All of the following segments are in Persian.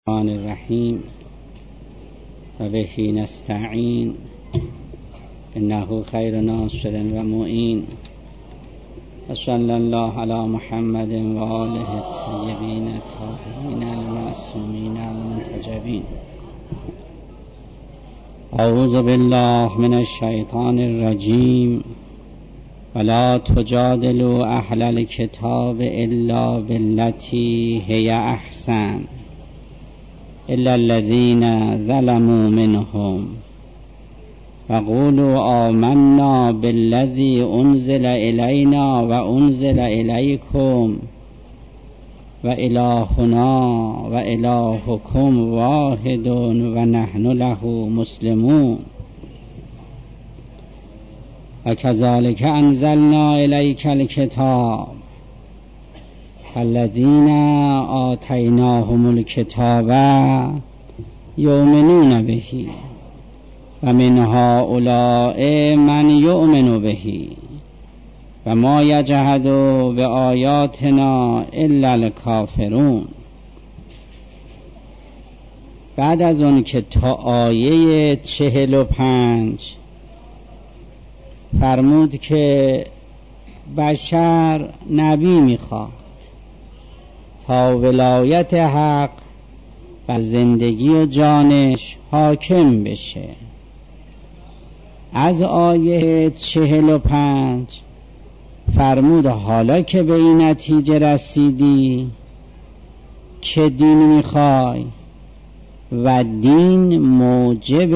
الرحمن الرحیم و بهی نستعین انه خیر ناصر و معین و صلی الله علی محمد و آله الطیبین الطاهرین المعصومین المنتجبین. اعوذ بالله من الشیطان الرجیم ولا تجادلوا اهل الكتاب الا بالتي هي احسن الا الذين ظلموا منهم وقولوا آمنا بالذي انزل الینا و انزل الیکم و الهنا و الهکم واحد و نحن له مسلمون و کذالک انزلنا الیک الکتاب الذین آتیناهم الکتاب یؤمنون به و من هؤلاء من یؤمن به و ما یجحد بآیاتنا الا الکافرون. بعد از اون که تا آیه 45 فرمود که بشر نبی میخواد تا ولایت حق بر زندگی و جانش حاکم بشه، از آیه 45 فرمود حالا که به این نتیجه رسیدی که دین میخوای و دین موجب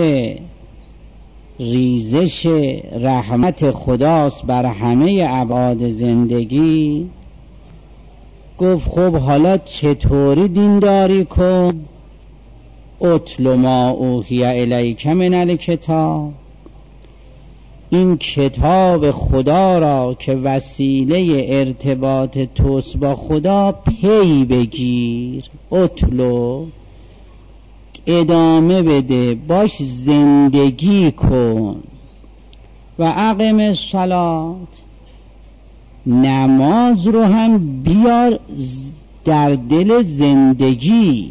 ریزش رحمت خداست بر همه ابعاد زندگی، گفت خب حالا چطوری دینداری کن؟ اتل ما اوحی الیک من الکتاب، این کتاب خدا را که وسیله ارتباط توست با خدا پی بگیر، اتلو ادامه بده، باش زندگی کن. و اقم الصلاة، نماز رو هم بیار در دل زندگی.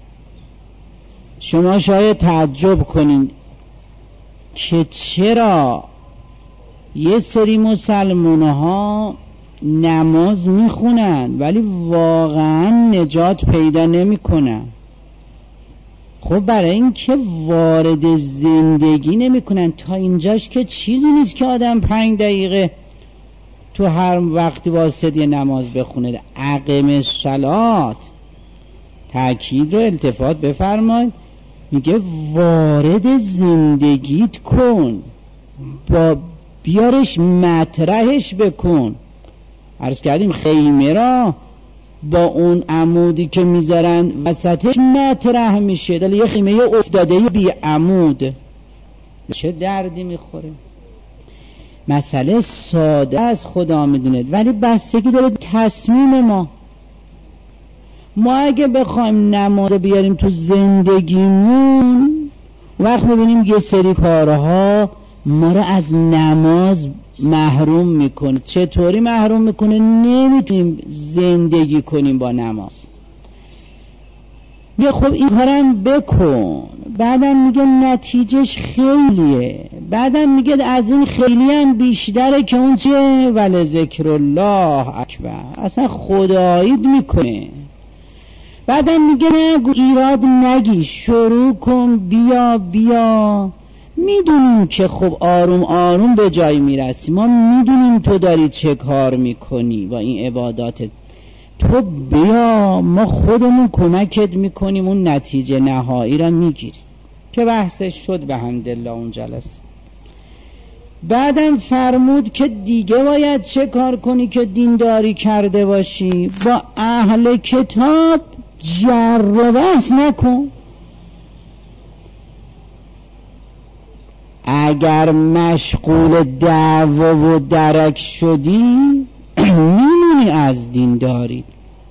شما شاید تعجب کنید که چرا یه سری مسلمان ها نماز میخونن ولی واقعا نجات پیدا نمی کنن. خب برای این که وارد زندگی نمی کنن. تا اینجاش که چیزی نیست که آدم 5 دقیقه تو هر وقتی واسطه نماز بخونه. اقم الصلاة تأکید و التفات بفرمایید، میگه وارد زندگیت کن، با بیارش مطرحش بکن. عرض کردیم خیمه را با اون عمودی که میذارن وسطش مطرح میشه، ولی یه خیمه افتاده بی عمود چه دردی میخوره. مسئله ساده از خدا میدونه ولی بستگی داره تصمیم ما اگه بخوایم نماز بیاریم تو زندگیمون، وقت میبینیم یه سری کارها ما رو از نماز محروم میکنه. چطوری محروم میکنه؟ نمیتونیم زندگی کنیم با نماز. بیا خب این کارم بکن، بعدم میگه نتیجهش خیلیه، بعدم میگه از این خیلی هم بیشتره که اون چه؟ ولی ذکر الله اکبر، اصلا خدایید میکنه. بعدم میگه نگو، ایراد نگی، شروع کن، بیا میدونیم که خب آروم آروم به جای میرسی، ما میدونیم تو داری چه کار میکنی با این عباداتت، تو بیا ما خودمون کمکت میکنیم اون نتیجه نهایی را میگیریم که بحثش شد به حمدالله اون جلسه. بعدم فرمود که دیگه باید چه کار کنی که دینداری کرده باشی؟ با اهل کتاب جر و بحث نکن. اگر مشغول دعوا و درک شدی میمونی از دینداری.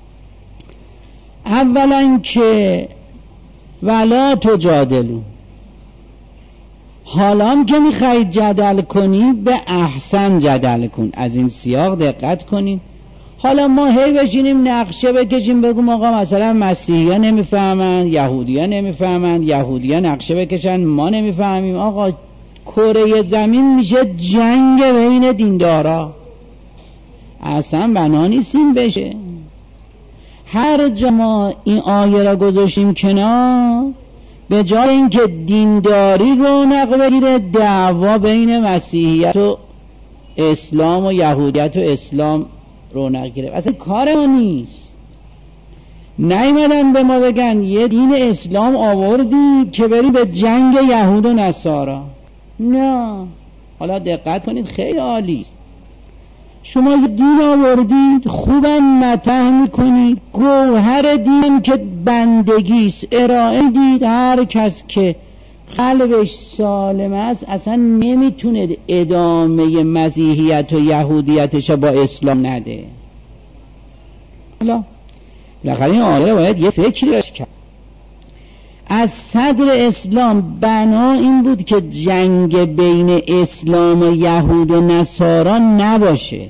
اولا که ولا تجادلوا، حالا هم که میخواید جدل کنی به احسن جدل کن. از این سیاق دقت کنید، حالا ما هی بشینیم نقشه بکشیم بگیم آقا مثلا مسیحی‌ها نمیفهمند، یهودی‌ها نمیفهمند، یهودی‌ها نقشه بکشن ما نمیفهمیم. آقا کره زمین میشه جنگ بین دیندارا، اصلا بنا نیست این بشه. هر جا ما این آیه را گذاشتیم کنار، به جای اینکه دینداری رونق بگیره دعوا بین مسیحیت و اسلام و یهودیت و اسلام رونق گیره. اصلا کار ما نیست. نیومدن به ما بگن یه دین اسلام آوردی که بری به جنگ یهود و نصارا. نه، حالا دقت کنید خیلی عالی است. شما یه دین آوردید، خوبم مطرح میکنید، گوهر دین که بندگیست ارائه دید. هر کس که قلبش سالم است اصلا نمیتونه ادامه مسیحیت و یهودیتش با اسلام نده. حالا بالاخره این آیه باید یه فکری کرد. از صدر اسلام بنا این بود که جنگ بین اسلام و یهود و نصارا نباشه.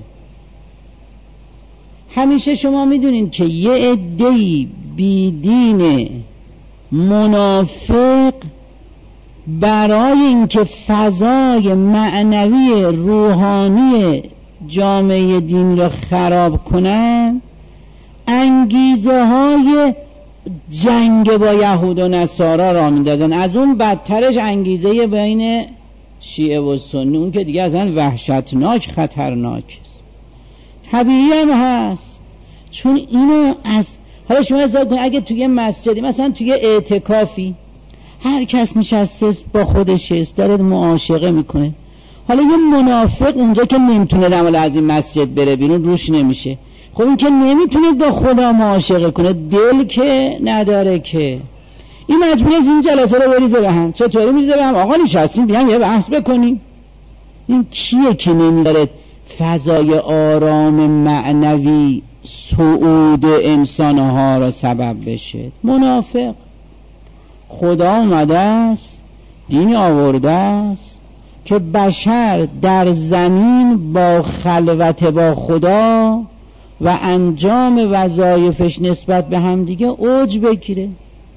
همیشه شما میدونین که یه عده‌ای بیدین منافق برای اینکه فضای معنوی روحانی جامعه دین را خراب کنن انگیزه های جنگ با یهود و نصارا را میندازن. از اون بدترش انگیزه بین شیعه و سنی، اون که دیگه اصلا وحشتناک خطرناک است. طبیعی هم هست، چون اینو از حالا شما حساب کنید اگه توی مسجدی مثلا توی اعتکافی هر کس نشسته با خودش است داره معاشقه میکنه، حالا یه منافق اونجا که نمیتونه دمال از این مسجد بره بیرون روش نمیشه. خب این که نمیتونه با خدا معاشقه کنه، دل که نداره، که این مجبور است این جلسه رو بریزه به هم. چطوری میریزه به هم؟ آقا نشستیم بیان یه بحث بکنیم. این کیه که نمیذاره فضای آرام معنوی صعود انسانها را سبب بشه؟ منافق. خدا اومده است، دین آورده است که بشر در زمین با خلوت با خدا و انجام وظایفش نسبت به هم دیگه اوج بگیره.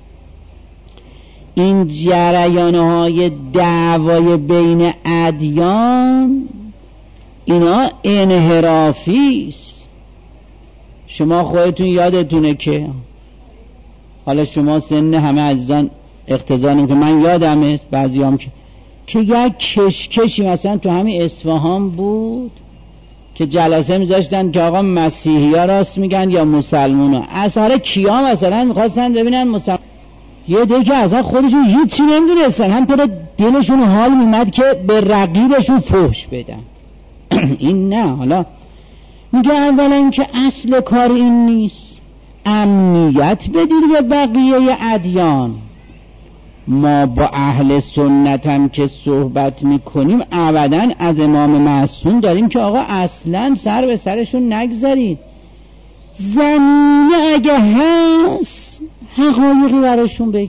این جریان‌های دعوای بین ادیان اینا انحرافی است. شما خودتون یادتونه که حالا شما سن همه عزیزان اقتضا نمی‌کنه، من یادمه بعضیام که یک کشکشی مثلا تو همین اصفهان بود که جلسه میذاشتن که آقا مسیحی ها راست میگن یا مسلمان ها. اصلا کیا مثلا میخواستن ببینن مسلمان، یه دیگه که اصلا خودشون هیچی نمیدونستن، هم پر دلشون حال میمد که به رقیبشون فحش بدن. این نه. حالا میگه اولا که اصل کار این نیست، امنیت بدید به بقیه ادیان. ما با اهل سنت هم که صحبت میکنیم ابداً از امام معصوم داریم که آقا اصلاً سر به سرشون نگذارید، زمینه اگه هست حقایقی براشون بگی.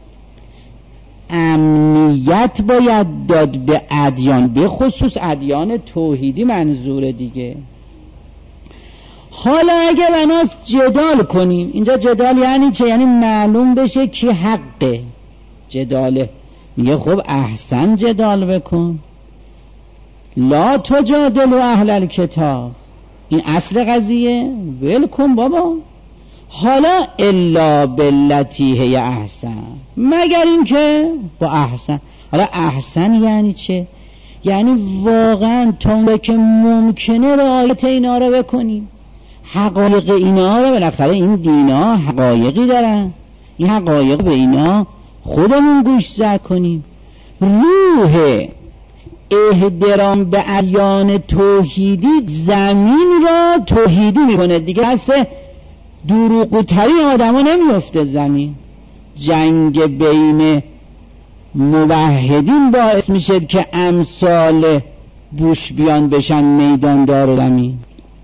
امنیت باید داد به ادیان، به خصوص ادیان توحیدی منظور دیگه. حالا اگه بناست جدال کنیم، اینجا جدال یعنی چه؟ یعنی معلوم بشه کی حقه. جداله میگه خب احسن جدال بکن، لا تجادل اهل الکتاب، این اصل قضیه، ول کن بابا. حالا الا باللتی هی احسن، مگر این که با احسن. حالا احسن یعنی چه؟ یعنی واقعا تا که ممکنه رعایت اینا رو بکنیم، حقایق اینا رو. بالاخره این دینا حقایقی دارن، این حقایق به اینا خودمون گوش زد کنیم. روح احترام به ادیان توحیدی زمین را توحیدی میکنه دیگه. هسته دروغگوترین آدم ها نمیفته زمین. جنگ بین موحدین باعث میشه که امثال بوش بیان بشن میداندار زمین.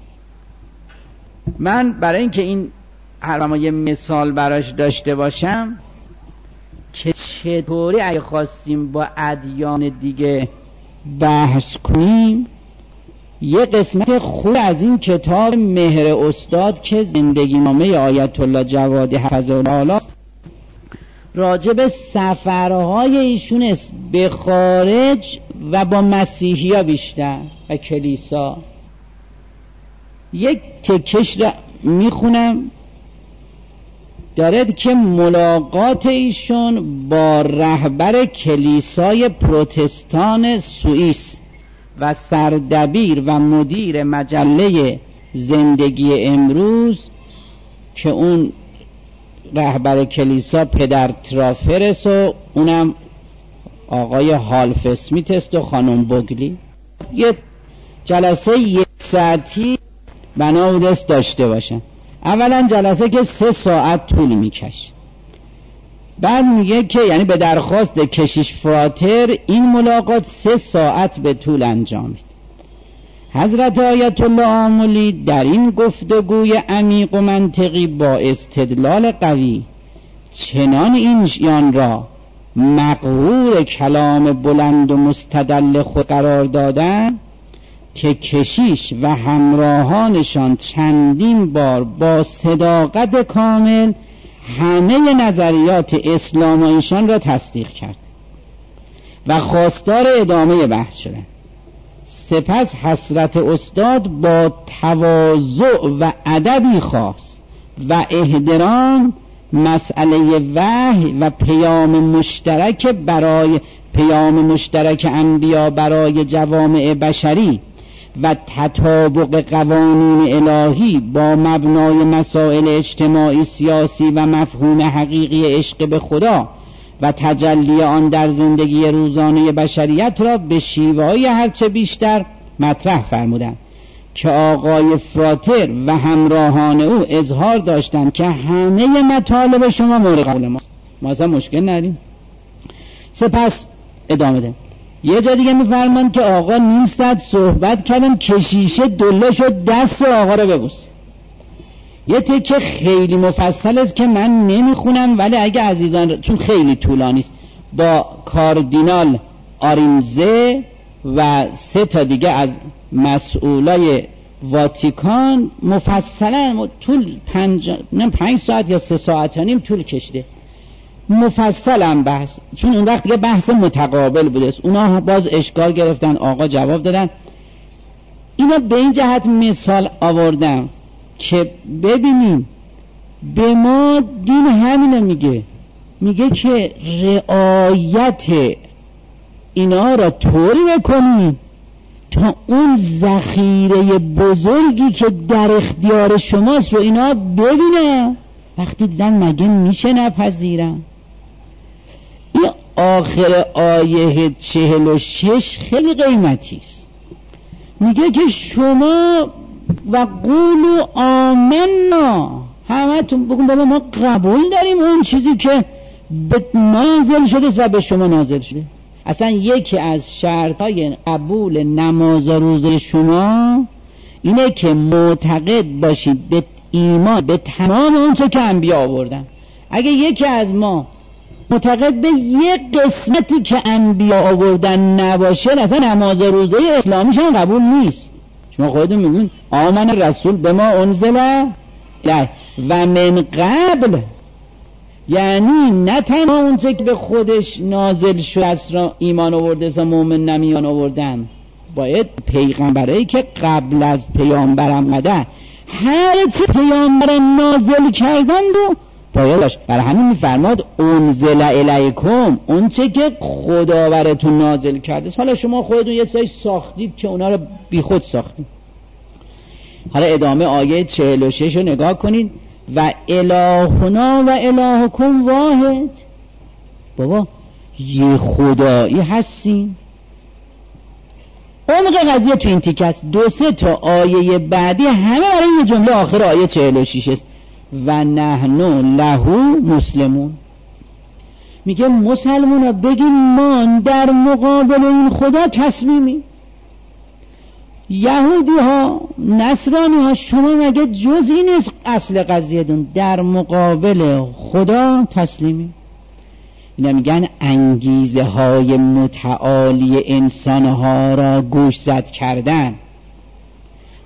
من برای اینکه این هر یه مثال براش داشته باشم که چطوری اگه خواستیم با ادیان دیگه بحث کنیم، یه قسمت خوب از این کتاب مهر استاد که زندگی نامه آیت الله جوادی حفظه‌الله راجع به سفرهای ایشون است به خارج و با مسیحی‌ها بیشتر و کلیسا. یک تکش را میخونم، دارد که ملاقات ایشون با رهبر کلیسای پروتستان سوئیس و سردبیر و مدیر مجله زندگی امروز که اون رهبر کلیسا پدر ترافرس و اونم آقای هالف اسمیت است و خانم بوگلی، یه جلسه 1 ساعتی بنا بود است داشته باشن. اولا جلسه که 3 ساعت طول میکشه، بعد میگه که یعنی به درخواست کشیش فراتر این ملاقات 3 ساعت به طول انجامید. حضرت آیت الله آملی در این گفتگوی عمیق و منطقی با استدلال قوی چنان اینیان را مغرور کلام بلند و مستدل خود قرار دادند که کشیش و همراهانشان چندین بار با صداقت کامل همه نظریات اسلامایشان را تصدیق کرد و خواستار ادامه بحث شدند. سپس حضرت استاد با تواضع و ادبی خاص و احترام مسئله وحی و پیام مشترک انبیا برای جوامع بشری و تطابق قوانین الهی با مبنای مسائل اجتماعی سیاسی و مفهوم حقیقی عشق به خدا و تجلی آن در زندگی روزانه بشریت را به شیوه‌های هرچه بیشتر مطرح فرمودند که آقای فراتر و همراهان او اظهار داشتند که همه مطالب شما مورد قبول ماست، ما اصلا مشکل نداریم. سپس ادامه ده. یه جا دیگه میفرمان که آقا 9 ساعت صحبت کردن، کشیشه دله شد دست آقا رو ببوسه. یه تکه خیلی مفصل است که من نمیخونم، ولی اگه عزیزان چون خیلی طولانی است، با کاردینال آریمزه و 3 تا دیگه از مسئولای واتیکان مفصلا طول 5 ساعت یا 3 ساعت و نیم طول کشیده مفصلا بحث، چون اون وقت دیگه بحث متقابل بوده است. اونا باز اشکال گرفتن، آقا جواب دادن. اینا به این جهت مثال آوردم که ببینیم به ما دین همینو میگه که رعایت اینا را طوری بکنیم تا اون ذخیره بزرگی که در اختیار شماست رو اینا ببینه، وقتی دیدن مگه میشه نپذیرن. این آخر آیه 46 خیلی قیمتی است، میگه که شما و قولوا آمنا، همتون بگون بابا ما قبول داریم اون چیزی که به نازل شده و به شما نازل شده. اصلا یکی از شرطهای قبول نماز و روزه شما اینه که معتقد باشید به ایمان به تمام اون چه که انبیا آوردن. اگه یکی از ما معتقد به یک قسمتی که انبیا آوردن نباشه، اصلا نماز و روزه اسلامیشان قبول نیست. شما خودتون میگین آمن رسول به ما انزل و من قبل، یعنی نه تنها اون چه که به خودش نازل شده است را ایمان آورده و مؤمن نمیان آوردن، باید پیغمبرایی که قبل از پیامبر آمده هر چه پیامبر نازل کردند و باید داشت. برای همین میفرماد انزل الیکم، اون چه که خدا براتون نازل کرده. حالا شما خودتون یه چیزی ساختید که اونا رو بی خود ساختید. حالا ادامه آیه 46 رو نگاه کنید. و الهنا و الهکم واحد، بابا یه خدایی هستیم. عمق قضیه تو این تیکه است. 2-3 تا آیه بعدی همه برای یه جمله آخر آیه 46 است. و نحن له مسلمون، میگه مسلمون ها بگیم ما در مقابل این خدا تسلیمی. یهودی ها نصرانی ها شما مگه جز این است اصل قضیه دون در مقابل خدا تسلیمی. اینا میگن انگیزه های متعالی انسان ها را گوش زد کردن.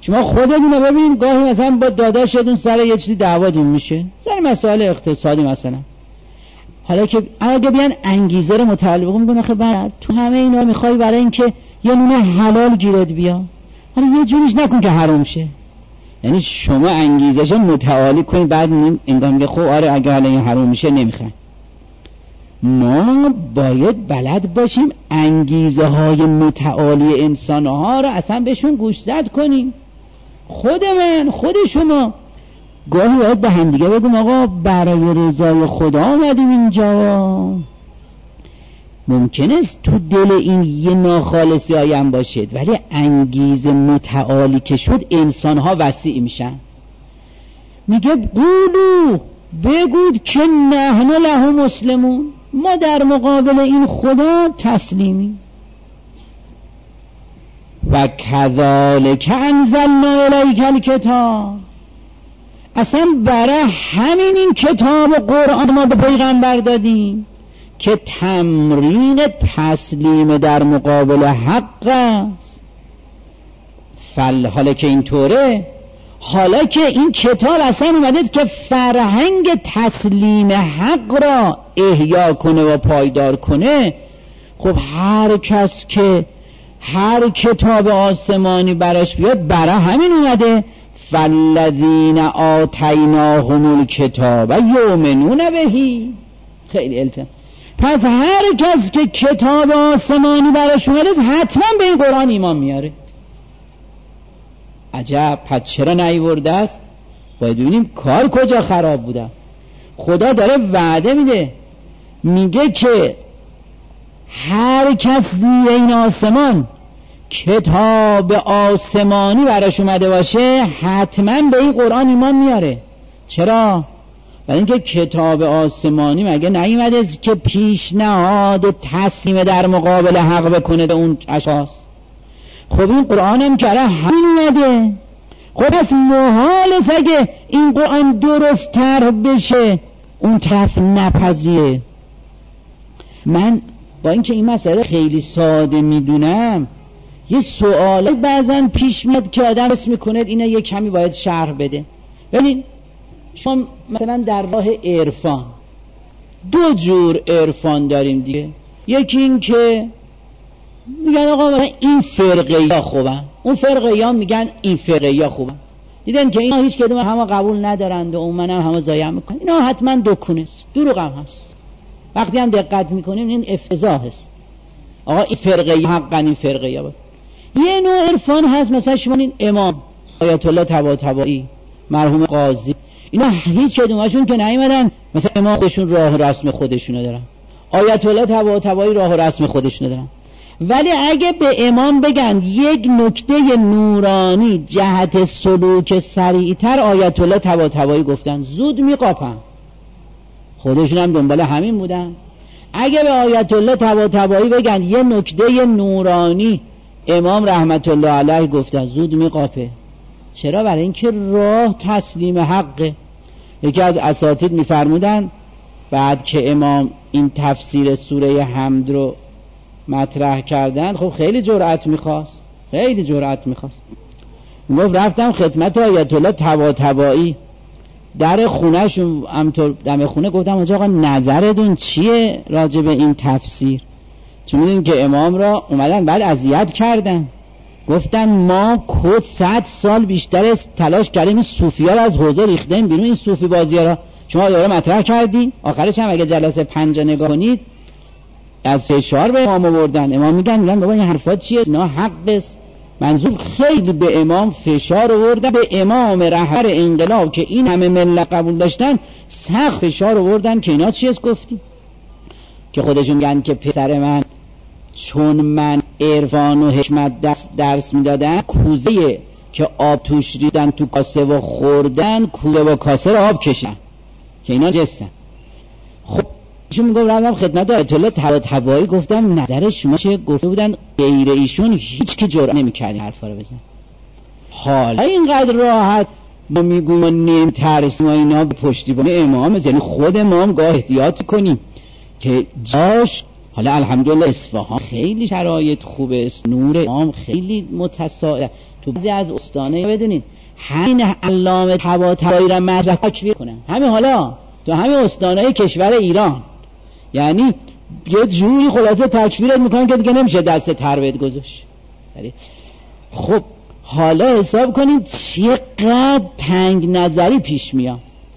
شما خودتون ببینید گاهی مثلا با داداشتون سر یه چیزی دعواتون میشه، سر مسائل اقتصادی مثلا. حالا که اگه بیان انگیزه رو متعلق میکنه، خب برات تو همه اینا میخوای برای اینکه یه نون حلال گیرت بیا، حالا یه جوریش نکن که حرام شه. یعنی شما انگیزش متعالی کنید، بعد انگار میگه خب آره اگه حالا این حرام میشه نمیخوام. ما باید بلد باشیم انگیزه های متعالی انسان ها رو اصلا بهشون گوشزد کنیم. خود من، خود شما گاهی باید به همدیگه بگم آقا برای رضای خدا آمدیم اینجا. ممکن است تو دل این یه ناخالصی هایم باشد، ولی انگیزه متعالی که شد انسان ها وسیع میشن. میگه قولو بگود که نحن له مسلمون، ما در مقابل این خدا تسلیمی. و کذالک انزلنا الیک الکتاب، اصلا برای همین این کتاب قرآن ما به پیغمبر دادیم که تمرین تسلیم در مقابل حق است. حالا که اینطوره، حالا که این کتاب اصلا اومده که فرهنگ تسلیم حق را احیا کنه و پایدار کنه، خب هر کس که هر کتاب آسمانی براش بیاد برای همین اومده فالذین آتیناهم الکتاب یؤمنون بهی. خیلی التماس. پس هر کس که کتاب آسمانی براش اومده حتما به این قرآن ایمان میاره. عجب، پس چرا نیورده است؟ باید ببینیم کار کجا خراب بوده. خدا داره وعده میده، میگه که هر کس زیر این آسمان کتاب آسمانی براش اومده باشه حتما به این قرآن ایمان میاره. چرا؟ برای اینکه کتاب آسمانی مگه نیومده که پیشنهاد تسلیم در مقابل حق بکنه به اون اشخاص؟ خب این قرآن هم که همین اومده. خب پس محال است اگه این قرآن درست تر بشه اون طرف نپذیره. من با اینکه این مسئله خیلی ساده میدونم، یه سوال بعضن پیش میاد که آدم حس میکنه اینه یه کمی باید شرح بده. ببین شما مثلا در راه عرفان دو جور عرفان داریم دیگه. یکی این که میگن آقا این فرقه ها خوبن، اون فرقه ها میگن این فرقه ها خوبن. دیدن که اینا هیچ کدوم همه قبول ندارند و اون منم همه ضایع میکنن. اینا حتما دکونست، دروغ هم هست. وقتی هم دقت میکنیم این افتضاح است. آقا این فرقه حقا، این فرقه ها. یه نوع عرفان هست مثلا شما این امام آیت الله طباطبایی، مرحوم قاضی، اینا هیچ کدومشون که نیومدن مثلا امام خودشون راه و رسم خودشونو دارن، آیت الله طباطبایی راه و رسم خودشونو دارن، ولی اگه به امام بگن یک نکته نورانی جهت سلوک سریعتر آیت الله طباطبایی گفتن زود میقاپن. خودشون هم دنبال همین بودن. اگه به آیت الله طباطبایی بگن یه نکته نورانی امام رحمت الله علیه گفتن زود میقاپه. چرا؟ برای اینکه راه تسلیم حقه. یکی از اساتید میفرمودن بعد که امام این تفسیر سوره حمد رو مطرح کردن، خب خیلی جرأت میخواست، گفت رفتم خدمت آیت الله طباطبایی در خونهشون، همطور دم خونه، گفتم آقا نظرتون چیه راجع به این تفسیر؟ چون میدونین که امام را اومدن بعد اذیت کردن، گفتن ما 100 سال بیشتر تلاش کردیم این صوفی ها رو از حوزه ریختیم بیرون، این صوفی بازی ها را شما داره مطرح کردین. آخرش هم اگه جلسه 5 نگاه کنید از فشار به امام آوردن. امام میگن بابا این حرفات چیه؟ اینا حق است. منظور خیلی به امام فشار آوردن، به امام رهبر انقلاب که این همه ملت قبول داشتن سخت فشار آوردن که اینا چیه گفتی؟ که خودشون میگن که پسر من چون من عرفان و حکمت درس میدادن، کوزه که آب توش ریدن تو کاسه و خوردن، کوزه و کاسه رو آب کشن که اینا جستن. خب ایشون میگم رفتم خدمت آیت الله طباطبایی گفتم نظر شما چیه؟ گفته بودن غیر ایشون هیچ که جرئت نمی‌کرد حرفا رو بزنه. حالا اینقدر راحت ما میگویم نیم ترسیم و اینا به پشتیبانی امام، یعنی خود امام گاه احتیاط کنیم که جاش. حالا الحمدلله اصفهان خیلی شرایط خوبه است، نور امام خیلی متساعد، تو بعضی از استانه بدونید همین علامه طباطبایی را مطرح تکفیر کنن، همین حالا تو همین استانه کشور ایران، یعنی یه جوری خلاصه تکفیرت میکنن که دیگه نمیشه دست تربیت گذاشت. خب حالا حساب کنید چقدر تنگ نظری پیش میاد.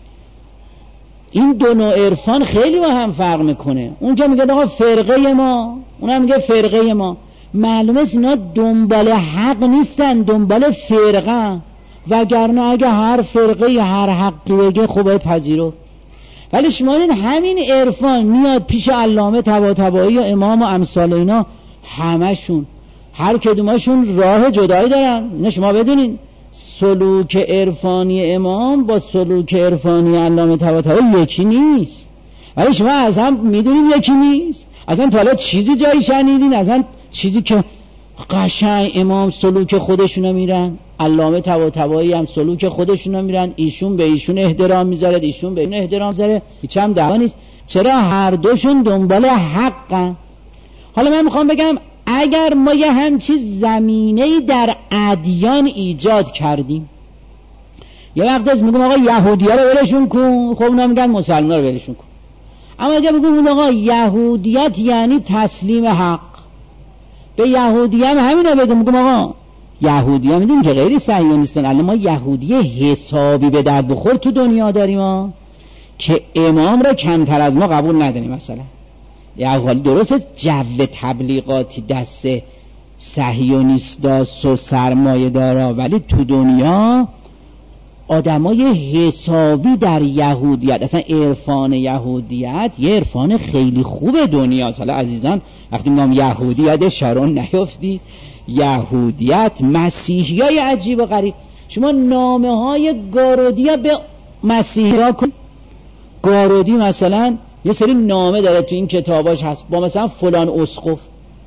این دو نوع عرفان خیلی با هم فرق میکنه. اون که میگه آقا فرقه ما، اونم میگه فرقه ما. معلومه اینا دنبال حق نیستن، دنبال فرقه، وگرنه اگه هر فرقه هر حقی بگه خب باید پذیرو. ولی شما دید همین عرفان میاد پیش علامه طباطبایی و امام و امثال اینا، همشون هر کدومشون راه جدایی دارن. اینا شما بدونین سلوک عرفانی امام با سلوک عرفانی علامه طباطبایی یکی نیست. ولی شما اصلا میدونین یکی نیست. اصلا تا حالا چیزی جایی شنیدین؟ اصلا چیزی که قشنگ امام سلوک خودشونو میرن، علامه طباطبایی هم سلوک خودشونو میرن، ایشون به ایشون احترام میذاره، ایشون به ایشون احترام میذاره، هیچ هم دعوا نیست. چرا؟ هر دوشون دنبال حقن. حالا من میخوام بگم اگر ما یه همچین زمینه‌ای در ادیان ایجاد کردیم، یه وقت از میگم آقا یهودی‌ها رو ولشون کن، خب اونا میگن مسلمان‌ها رو ولشون کن. اما اگه بگم آقا یهودیت یعنی تسلیم حق، به یهودی هم همینه بگم، میگم آقا یهودی ها میدونیم که غیر صهیونیستن، الان ما یهودی حسابی به درد بخور تو دنیا داریم ها، که امام را کمتر از ما قبول نداریم. مثلا یهودی درسته جو تبلیغاتی دست صهیونیست داست و سرمایه دارا، ولی تو دنیا آدمای حسابی در یهودیت، اصلا عرفان یهودیت یه عرفان خیلی خوبه دنیاست. حالا عزیزان وقتی میگم یهودی یاد شارون نیفتی، یهودیت مسیحی های عجیب و غریب. شما نامه های گارودی ها به مسیحی ها کن، گارودی مثلا یه سری نامه داره تو این کتاباش هست با مثلا فلان اسقف،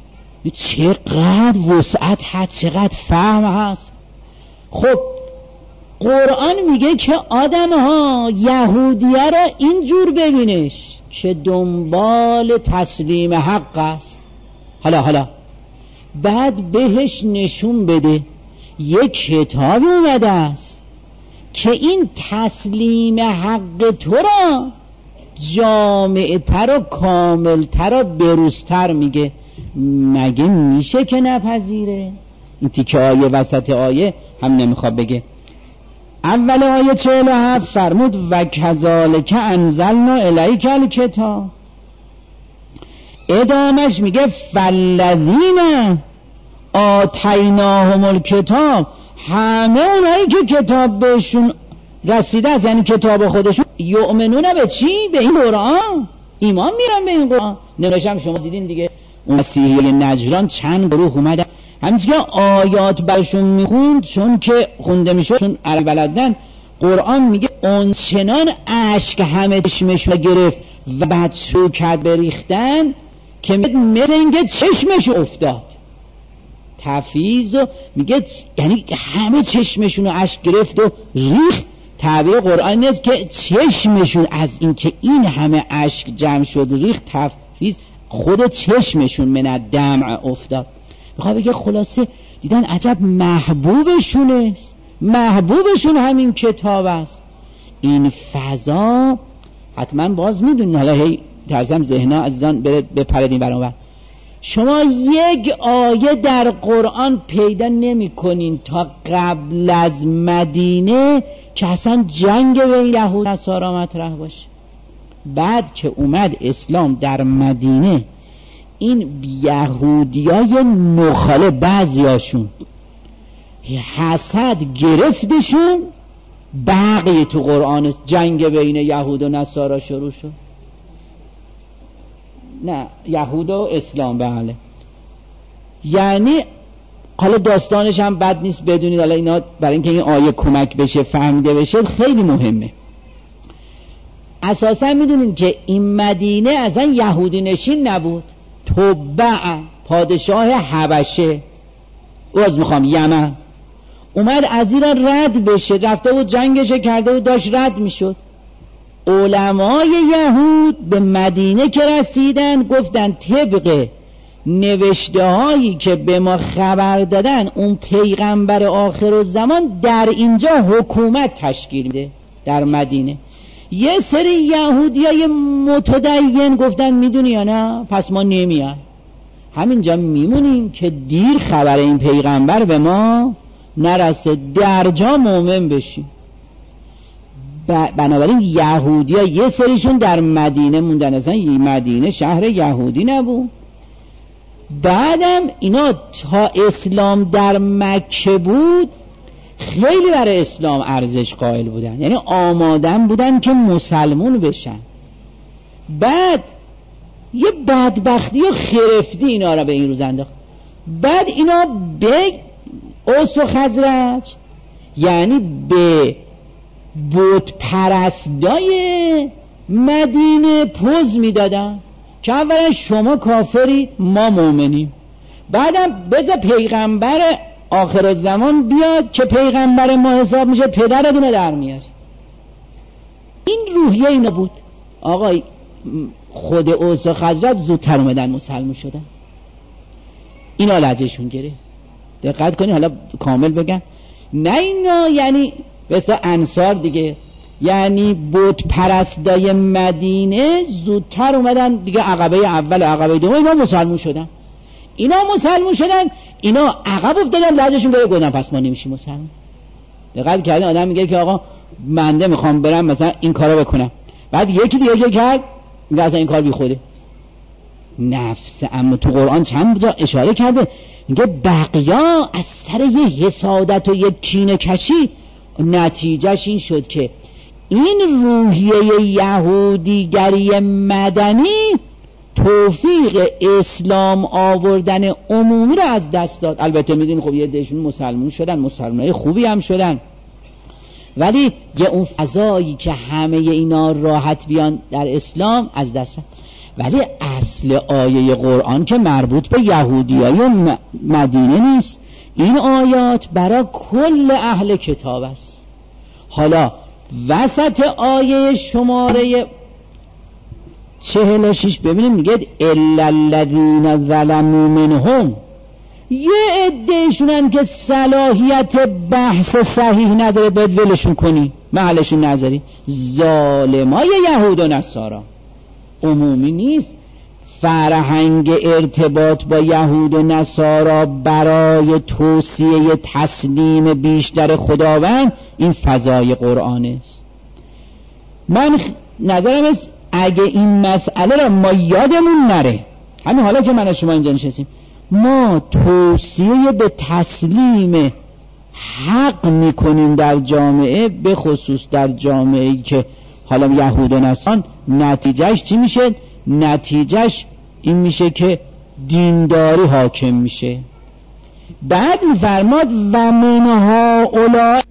چقدر وسعت هست، چقدر فهم هست. خب قرآن میگه که آدم ها یهودیه را اینجور ببینش که دنبال تسلیم حق است. حالا بعد بهش نشون بده یک کتابی اومده است که این تسلیم حق تو را جامع‌تر و کاملتر و بروزتر میگه. مگه میشه که نپذیره؟ این تیکه آیه وسط آیه هم نمیخواد بگه. اول آیه 47 فرمود و کذالک انزلنا الیک الکتاب. ادامش میگه فالذین آتیناهم الکتاب، همه اونایی که کتاب بهشون رسیده است، یعنی کتاب خودشون، یؤمنون به چی؟ به این قرآن، ایمان میرن به این قرآن. نمیشم شما دیدین دیگه اون مسیحی نجران چند گروه اومدن، همینطور که آیات برشون میخوند، چون که خونده میشد، چون عربی بلدن، قرآن میگه اون چنان اشک همه چشمشو گرفت و بعد شروع کرد بریختن که مثل اینکه چشمشو افتاد. تفیض میگه یعنی همه چشمشونو اشک گرفت و ریخت. تعبیر قرآن نیست که چشمشون از اینکه این همه اشک جمع شد ریخت، تفیض خود چشمشون من الدمع افتاد. میخواد بگه خلاصه دیدن عجب محبوبشون همین کتاب است. این فضا حتما باز میدونین، حالا هی ترسم ذهنها عزیزان بپردین برام. شما یک آیه در قرآن پیدا نمی کنین تا قبل از مدینه که اصلا جنگ بین یهود و نصارا مطرح باشه. بعد که اومد اسلام در مدینه، این یهودیای نخاله بعضیاشون حسد گرفتشون، بقیه تو قرآن جنگ بین یهود و نصارا شروع شد. نه یهود و اسلام، بله. یعنی حالا داستانش هم بد نیست بدونید، حالا اینا برای اینکه این آیه کمک بشه فهمیده بشه خیلی مهمه. اساسا میدونید که این مدینه اصلا یهودی نشین نبود. تبع پادشاه حبشه، از میخوام یمن، اومد از ایران رد بشه، رفته بود جنگش کرده بود، داشت رد میشد. علمای یهود به مدینه که رسیدن گفتن طبق نوشته هایی که به ما خبر دادن اون پیغمبر آخرالزمان در اینجا حکومت تشکیل میده در مدینه. یه سری یهودیای متدین گفتن میدونی یا نه، پس ما نمیایم، همینجا میمونیم که دیر خبر این پیغمبر به ما نرسه، در جا مؤمن بشیم. بنابراین یهودی‌ها یه سریشون در مدینه موندن، اصلا مدینه شهر یهودی نبود. بعدم اینا تا اسلام در مکه بود خیلی برای اسلام ارزش قائل بودن، یعنی آمادن بودن که مسلمون بشن. بعد یه بدبختی و خرفتی اینا را به این روز انداخت. بعد اینا به اوس و خزرج، یعنی به بت پرستای مدینه پوز میدادن که اولا شما کافرید ما مؤمنیم، بعدم بذار پیغمبر آخرالزمان بیاد که پیغمبر ما حساب میشه، پدرتون در میاد. این روحیه اینا بود. آقای خود اوس و خزرج زودتر اومدن مسلمان شدن، اینا لجهشون گره. دقت کنی حالا کامل بگم، نه اینا یعنی مثل انصار دیگه، یعنی بت پرستای مدینه زودتر اومدن دیگه، عقبه اول عقبه دوم اینا مسلمان شدن. اینا مسلمان شدن، اینا عقب افتادن، لجهشون گره، گفتن پس ما نمیشیم مسلمان. دقت کردین آدم میگه که آقا منده میخوام برم مثلا این کارو بکنم، بعد یکی دیگه کرد میگه اصلا این کار بی خوده. نفس اما تو قرآن چند جا اشاره کرده، میگه بقیا از سر یه حسادت و یه کینه کشی نتیجهش این شد که این روحیه یهودیگری مدنی توفیق اسلام آوردن عمومی رو از دست داد. البته میدونی خب یه دشون مسلمون شدن، مسلمانای خوبی هم شدن، ولی یه اون فضایی که همه اینا راحت بیان در اسلام از دست داد. ولی اصل آیه قرآن که مربوط به یهودیای مدینه نیست، این آیات برای کل اهل کتاب است. حالا وسط آیه شماره 46 ببینیم میگه الا الذین ظلموا منهم، یه عدهشونن که صلاحیت بحث صحیح نداره باید ولشون کنی، محلشون نذاری. ظالمای یهود و نصارا، عمومی نیست. فرهنگ ارتباط با یهود و نصارا برای توصیه تسلیم بیشتر خداوند این فضای قرآن است. من نظرم است اگه این مسئله را ما یادمون نره، همین حالا که من و شما اینجا نشستیم، ما توصیه به تسلیم حق میکنیم در جامعه، به خصوص در جامعه‌ای که حالا یهود و نصارا، نتیجهش چی میشه؟ نتیجهش این میشه که دینداری حاکم میشه. بعد میفرماد و منها اولئک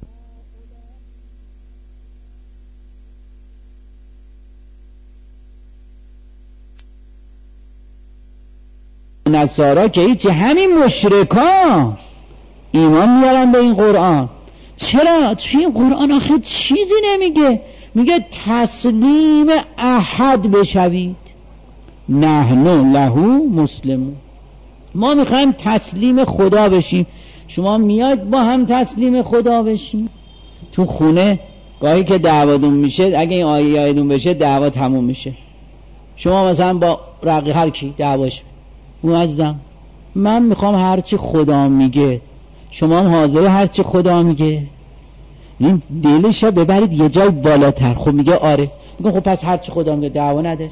نصارا که هیچی، همین مشرکان ایمان میارن به این قرآن. چرا؟ توی این قرآن آخه چیزی نمیگه، میگه تسلیم احد بشوید، نحن له مسلمون، ما میخوایم تسلیم خدا بشیم. شما میاد با هم تسلیم خدا بشیم. تو خونه گاهی که دعواتون میشه، اگه این آیه یادتون بشه دعوا تموم میشه، شما مثلا با رقیب هر کی دعواش معظم من میخوام هرچی خدا میگه، شما هم حاضر هرچی خدا میگه، این دلش رو ببرید یه جای بالاتر. خب میگه آره، میگه خب پس هرچی خدا میگه دعوا نداری.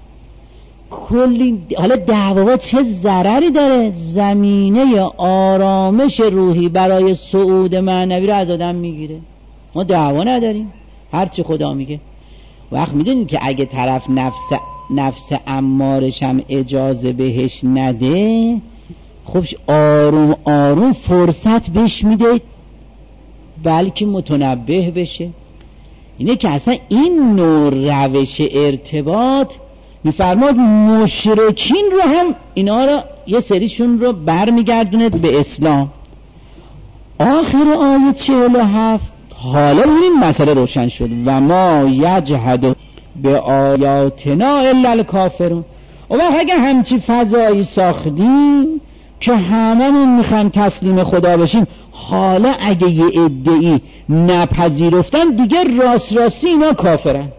کلی حالا دعوا چه ضرری داره؟ زمینه آرامش روحی برای صعود معنوی رو از آدم میگیره. ما دعوا نداریم، هرچی خدا میگه. وقت میدونید که اگه طرف نفس امارش هم اجازه بهش نده، خب آروم آروم فرصت بهش میده بلکه متنبه بشه. اینه که اصلا این نوع روش ارتباط میفرماد مشرکین رو هم اینا رو یه سریشون رو برمیگردونه به اسلام. آخر آیه 47 حالا این مسئله روشن شد و ما یجحد به آیاتنا الا الکافرون. و اگه همچی فضایی ساختیم که هممون میخوان تسلیم خدا بشیم، حالا اگه یه عده‌ای نپذیرفتن دیگه راست راستی اینا کافرند.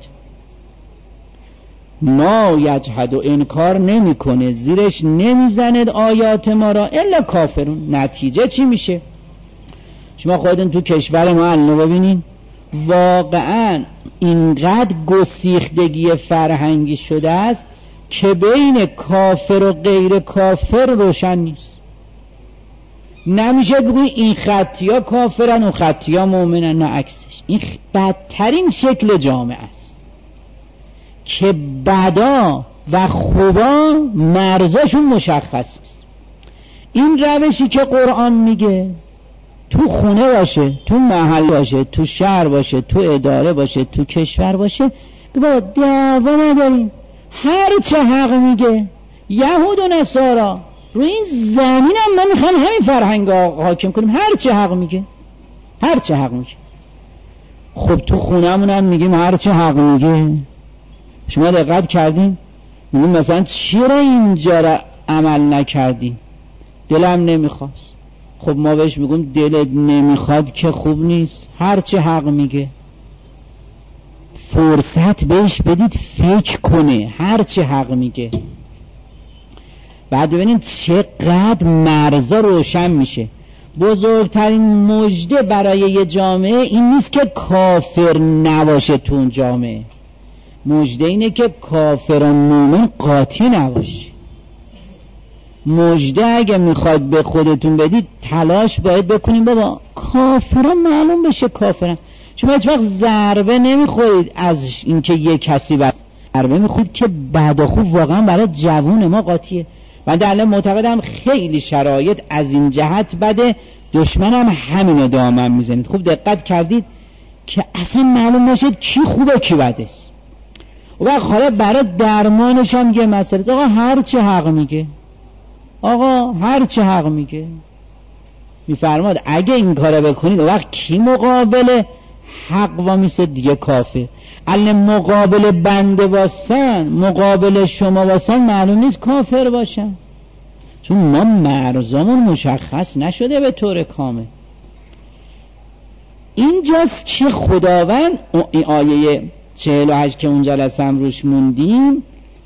ما یجحد و انکار نمیکنه، زیرش نمیزند آیات ما را الا کافرون. نتیجه چی میشه؟ شما خودتون تو کشور ما الان ببینین، واقعا اینقدر گسیختگی فرهنگی شده است که بین کافر و غیر کافر روشن نیست. نمیشه بگوی این خطیا کافرن و خطیا مؤمنن، نه عکسش. این بدترین شکل جامعه است که بدا و خوبا مرزاشون مشخص است. این روشی که قرآن میگه تو خونه باشه، تو محل باشه، تو شهر باشه، تو اداره باشه، تو کشور باشه، بابا دعوا نداریم، هر چه حق میگه. یهود و نصارا روی این زمین هم ما میخوام همین فرهنگ حاکم کنیم، هر چه حق میگه، هر چه حق میگه. خب تو خونمون هم میگیم هر چه حق میگه. شما دقت کردین؟ میگیم مثلا چرا اینجا را عمل نکردی؟ دلم نمیخواست. خب ما بهش میگیم دلت نمیخواد که خوب نیست، هر چه حق میگه. فرصت بهش بدید فکر کنه، هر چه حق میگه. بعد ببینید چقدر مرزا روشن میشه. بزرگترین مژده برای یه جامعه این نیست که کافر نباشه تو اون جامعه، مژده اینه که کافر و مومن قاطی نباشه. مژده اگه میخواد به خودتون بدید تلاش باید بکنیم بابا کافران معلوم بشه کافرن. شما هیچ وقت ضربه نمیخورید از اینکه یه کسی بس، ضربه میخورید که بد و خوب واقعا برای جوون ما قاطیه. من در الان معتقدم خیلی شرایط از این جهت بده، دشمن هم همینو دامن میزنید. خوب دقت کردید که اصلا معلوم نشد کی خوبه کی بده است. و حالا برای درمانش هم یه مسئله، آقا هر چه حق میگه، آقا هر چه حق میگه. میفرماد اگه این کارو بکنید وقت کی مقابل حق وامیسه دیگه کافر. الان مقابل بنده واسن، مقابل شما واسن معلوم نیست کافر باشن، چون ما مرزامون مشخص نشده به طور کامل. اینجاست که خداوند این آیه 48 که اون جلسه هم روش موندیم،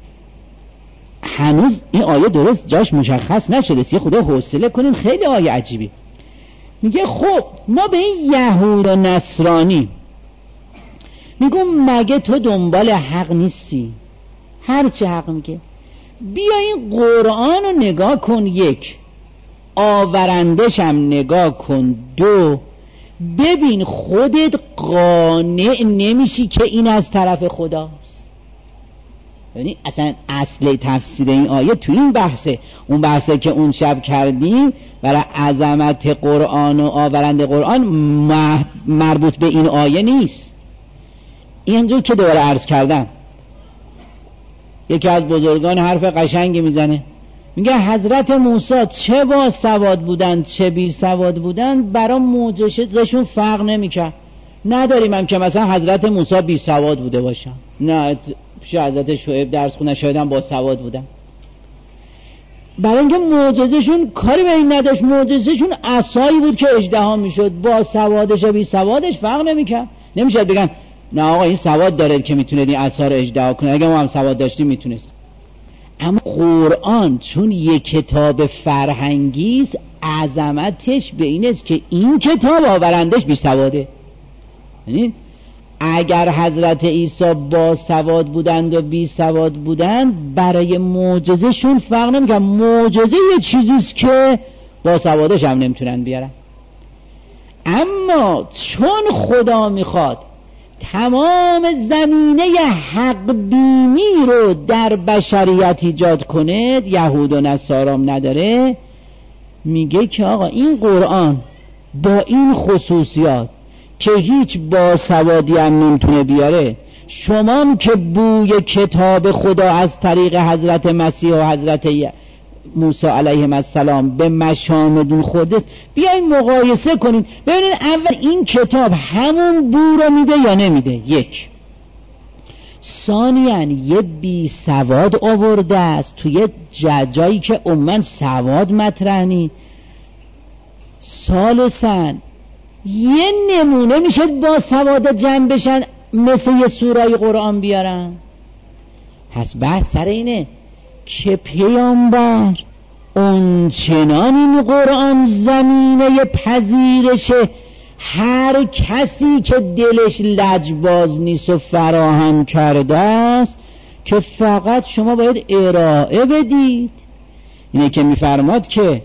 هنوز این آیه درست جاش مشخص نشده. یه خدا حوصله کنین، خیلی آیه عجیبی. میگه خب ما به این یهود و نصرانی میگم مگه تو دنبال حق نیستی؟ هر چه حق میگه. بیا این قرآن رو نگاه کن، یک آورندش هم نگاه کن، دو ببین خودت قانع نمیشی که این از طرف خداست. یعنی اصلا اصل تفسیر این آیه تو این بحثه. اون بحثه که اون شب کردیم برای عظمت قرآن و آورنده قرآن مربوط به این آیه نیست. اینجور که دوباره عرض کردم، یکی از بزرگان حرف قشنگی میزنه، میگه حضرت موسی چه با سواد بودن چه بی سواد بودن برای معجزه‌شون فرق نمیکرد. نداریم هم که مثلا حضرت موسی بی سواد بوده باشن، نه پیش حضرت شعیب درس خوندن شاید هم با سواد بودن. برای اینکه معجزه‌شون کاری به این نداشت، معجزه‌شون عصایی بود که اژدها میشد، با سوادش و بی سوادش فرق نمیکرد. نمیشه بگن نه آقا این سواد داره که میتونه این عصا رو اژدها کنه، اگه ما هم سواد داشتیم میتونست. اما قرآن چون یک کتاب فرهنگی است، عظمتش به این است که این کتاب آورندش بی سواده. یعنی اگر حضرت عیسی با سواد بودند و بی سواد بودند برای معجزه شون فرق نمیکنه. معجزه یه چیزیست که با سوادش هم نمیتونن بیارن. اما چون خدا میخواد تمام زمینه حق بینی رو در بشریت ایجاد کنه، یهود و نصارام نداره، میگه که آقا این قرآن با این خصوصیات که هیچ باسوادی هم نمیتونه بیاره، شما که بوی کتاب خدا از طریق حضرت مسیح و حضرت موسی علیهم السلام به مشامدون خورده، بیاین مقایسه کنین ببینید اول این کتاب همون بو رو میده یا نمیده. یک. ثانیاً یه بی سواد آورده است توی جایی که عموماً سواد مطرح نیست. ثالثاً یه نمونه میشه با سواد جمع بشن مثل یه سورای قرآن بیارن. پس بحث سر اینه که پیامبر اون چنان این قرآن زمینه پذیرشه هر کسی که دلش لجباز نیست و فراهم کرده است که فقط شما باید ارائه بدید. اینه که میفرماد که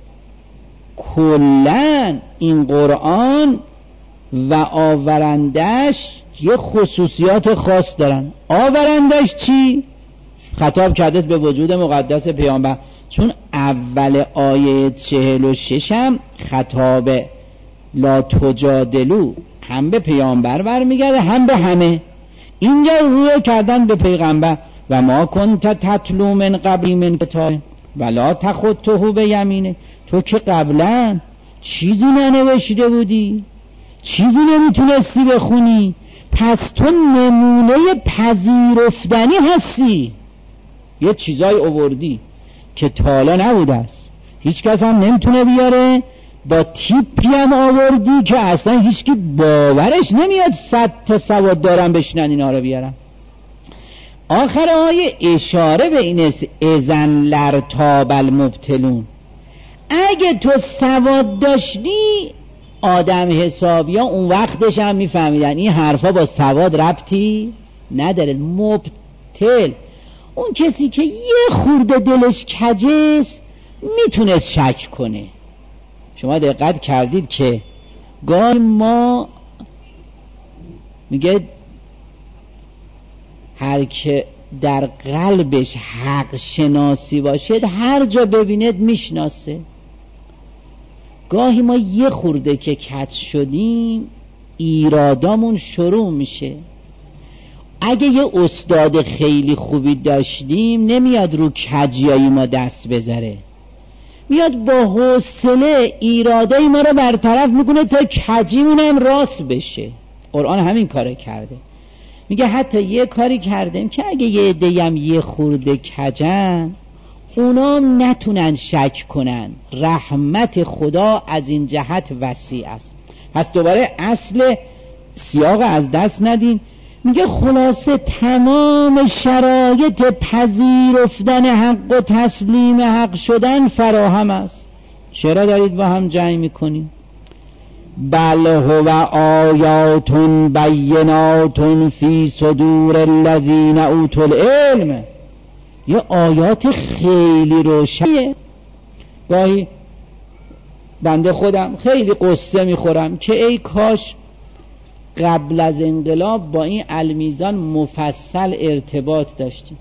کلن این قرآن و آورندش یه خصوصیات خاص دارن. آورندش چی؟ خطاب کرده به وجود مقدس پیامبر، چون اول آیه 46 هم خطاب لا تجادلو هم به پیامبر برمیگرده هم به همه. اینجا روی کردن به پیغمبر و ما کنت تتلو من قبل من کتاب ولا تخطه به یمینه. تو که قبلا چیزی ننوشته بودی، چیزی نمیتونستی بخونی، پس تو نمونه پذیرفتنی هستی. یه چیزای آوردی که تا حالا نبوده است، هیچ کس هم نمیتونه بیاره. با تیپی هم آوردی که اصلا هیچکی باورش نمیاد 100 تا سواد دارن بشنن اینا رو بیارن. آخر آیه اشاره به این است اذن لرتاب المبتلون. اگه تو سواد داشتی آدم حسابی ها اون وقتش هم میفهمیدن این حرفا با سواد ربطی نداره. مبتل اون کسی که یه خورده دلش کجست میتونست شک کنه. شما دقت کردید که گاهی ما میگه هر که در قلبش حق شناسی باشد هر جا ببیند میشناسه. گاهی ما یه خورده که کج شدیم ایرادامون شروع میشه. اگه یه استاد خیلی خوبی داشتیم نمیاد رو کجیایی ما دست بذاره، میاد با حوصله ایرادای ما رو برطرف میکنه تا کجیمونم راست بشه. قرآن همین کاره کرده. میگه حتی یه کاری کردیم که اگه یه عده‌ام یه خورده کجن اونا نتونن شک کنن. رحمت خدا از این جهت وسیع است. پس دوباره اصل سیاق از دست ندین. میگه خلاصه تمام شرایط پذیرفتن حق و تسلیم حق شدن فراهم است. چرا دارید با هم جنگ میکنید؟ بل هو آیات بینات فی صدور الذین اوتوا العلم. یه آیات خیلی روشنه. گاهی بنده خودم خیلی قصه میخورم که ای کاش قبل از انقلاب با این المیزان مفصل ارتباط داشتیم.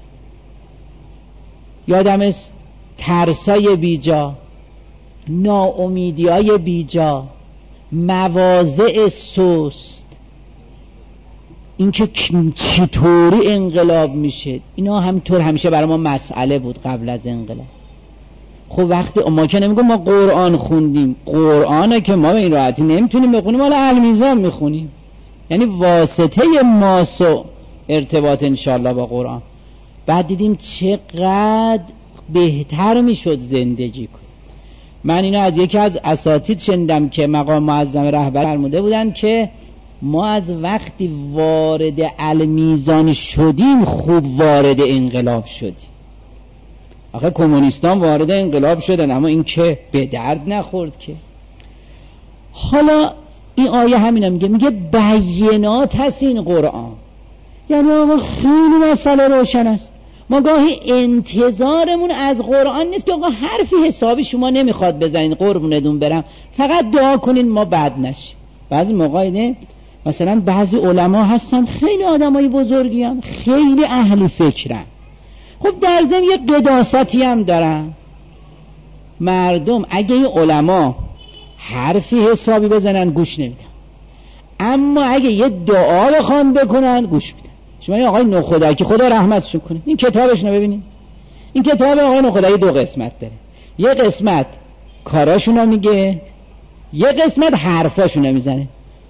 یادم است ترسای بیجا، ناامیدیای بیجا، مواضع سست، اینکه چطوری انقلاب میشه، اینا همینطور همیشه برای ما مسئله بود قبل از انقلاب. خب وقتی ما که نمیگم ما قرآن خوندیم، قرآنه که ما به این راحتی نمیتونیم بخونیم، حالا المیزان میخونیم، یعنی واسطه ماس و ارتباط انشاءالله با قرآن. بعد دیدیم چقدر بهتر میشد زندگی کن. من اینو از یکی از اساتید شنیدم که مقام معظم رهبر فرموده بودن که ما از وقتی وارد المیزان شدیم خوب وارد انقلاب شدیم. آخه کمونیستان وارد انقلاب شدن اما این که به درد نخورد که. حالا این آیه همینه میگه بینات هست این قرآن، یعنی آقا خیلی مسئله روشن است. ما گاهی انتظارمون از قرآن نیست که آقا حرفی حسابی شما نمیخواد بزنین قربونتون برم، فقط دعا کنین ما بد نشیم. بعضی موقعی نه، مثلا بعضی علما هستن خیلی آدمای بزرگی هستن، خیلی اهل فکرن، خب در ضمن یه قداستی هم دارن. مردم اگه این علما حرفی حسابی بزنن گوش نمیدن، اما اگه یه دعا بخوان بکنن گوش میدن. شما این آقای نخدایی که خدا رحمتشون کنه، این کتابشونو ببینید. این کتاب آقای نخدایی 2 قسمت داره. یه قسمت کاراشونو میگه، یه قسمت حرفاشونو میزنه.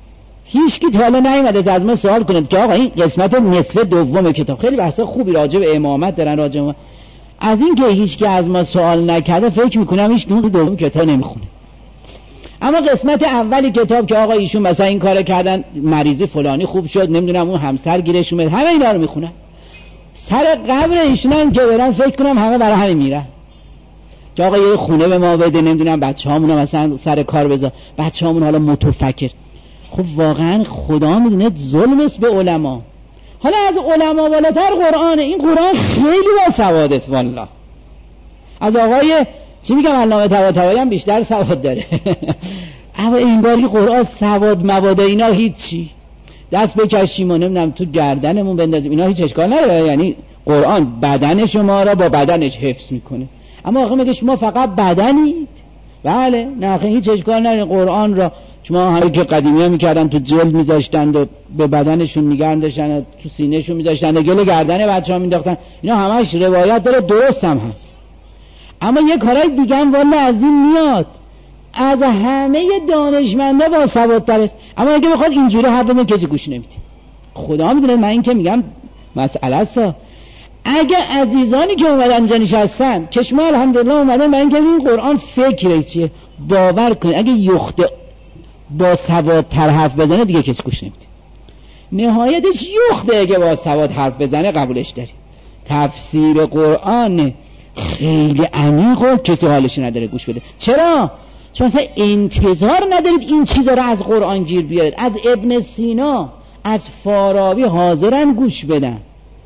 هیچ کی تا حالا نیومده از ما سوال کنه که آقا این قسمت نصف دوم کتاب خیلی بحث خوبی راجع به امامت دارن، راجع به از این که هیچ کی از ما سوال نکرده فکر میکنم هیچ کی دوم کتاب نمیخونه. اما قسمت اولی کتاب که آقا ایشون مثلا این کارو کردن، مریضی فلانی خوب شد، نمیدونم اون همسر گیرش اومد، همه اینا رو میخونن. سر قبر ایشون که برن فکر کنم همه برای همین میرن که آقا یه خونه به ما بده، نمیدونم بچه‌هامون مثلا سر کار بذار، بچه‌هامون حالا متفکر. خب واقعا خدا میدونه ظلم است به علما. حالا از علما بالاتر قرآن. این قرآن خیلی باسواد است والله. از آقای چی میگم علامه طباطبایی هم بیشتر سواد داره. اما این باری قرآن سواد مواد اینا هیچی، دست بکشیم و نمیدونم تو گردنمون بندازیم اینا هیچ اشکال نداره. یعنی قرآن بدن شما را با بدنش حفظ میکنه. اما آقا میگه شما فقط بدنید. بله نه هیچ اشکال نداره. قرآن را شما همه که قدیمی ها میکردن تو جلد میذاشتن و به بدنشون نگرم داشتن، تو سینهشون میذاشتن و گل گردن بچه ها مینداختن، اینا همش روایت داره، درست هم هست. اما یه کارهای دیگه هم والا از این میاد، از همه دانشمنده با سوادتر است. اما اگه بخواد اینجوری حرف بزنه کسی گوش نمیده. خدا میدونه. من این که میگم مسئله است. اگه عزیزانی که اومدن اینجا نشستن که شما الحمدلله اومدن، من اینکه این قرآن فکر چیه باور کنید، اگه یخته با سوادتر حرف بزنه دیگه کسی گوش نمیده. نهایتش یخته اگه با سواد حرف بزنه قبولش داری. تفسیر قرآن خیلی عمیق و کسی حالش نداره گوش بده. چرا؟ چون اصلا انتظار ندارید این چیزا رو از قرآن گیر بیارید. از ابن سینا، از فارابی حاضرن گوش بدن.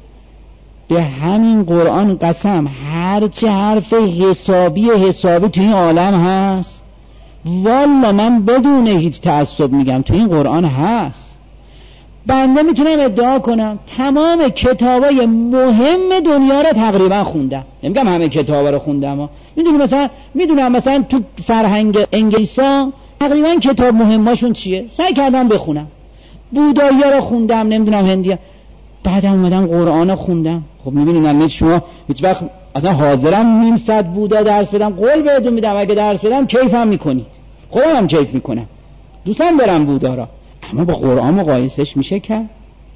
به همین قرآن قسم هرچه حرف حسابی تو این عالم هست والا من بدون هیچ تعصب میگم تو این قرآن هست. بنده میتونم ادعا کنم تمام کتابای مهم دنیا رو تقریبا خوندم. نمیگم همه کتابا رو خوندم، میدونم مثلا تو فرهنگ انگلیسا تقریبا کتاب مهماشون چیه سعی کردم بخونم. بودایی رو خوندم، نمیدونم هندی، بعدم اومدم قرآن خوندم. خب میبینید من شما هیچ وقت اصلا حاضرم نیم ساعت بودا درس بدم، قول بهتون میدم اگه درس بدم کیفم میکنید، خودم هم کیف میکنم، دوستم برم بودا را. اما با قرآن مقایسش میشه کرد؟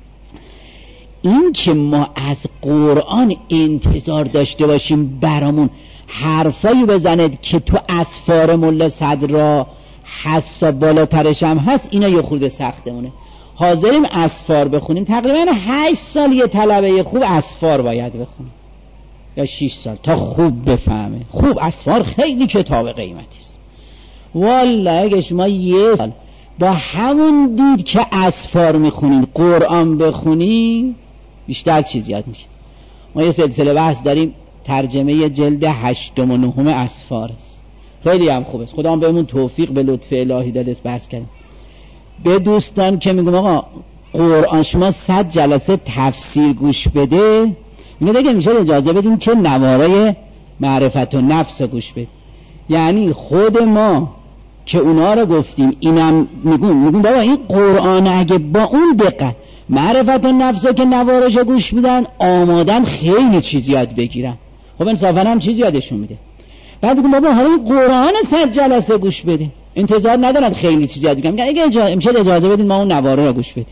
این که ما از قرآن انتظار داشته باشیم برامون حرفایی بزند که تو اسفار ملا صدرا حسا بالاترش هم هست، اینا یه خورده سختمونه. حاضریم اسفار بخونیم، تقریبا 8 سال یه طلبه خوب اسفار باید بخونه یا 6 سال تا خوب بفهمه. خوب اسفار خیلی کتاب قیمتی است والله. اگه شما یه سال با همون دید که اسفار میخونید قرآن بخونید بیشتر چیز یاد میشه. ما یه سلسله بحث داریم ترجمه جلد 8 و 9 اسفار است، خیلی هم خوب است. خدا هم بهمون توفیق به لطف الهی داده است بحث کنیم. به دوستان که میگم آقا قرآن شما 100 جلسه تفسیر گوش بده، میگه دیگه میشه اجازه بدیم که نواره معرفت و نفس رو گوش بده. یعنی خود ما که اونا رو گفتیم اینم میگون بابا این قرآن اگه با اون دقت معرفت و نفس رو که نوارش رو گوش میدن آمادن خیلی چیز یاد بگیرن. خب انصافا هم چیز یادشون میده. بعد بگم بابا حالا این قرآن 100 جلسه گوش بده، انتظار ندارن خیلی چیز یاد بگیرن. اگه اجازه بدین ما اون نواره رو گوش بدیم.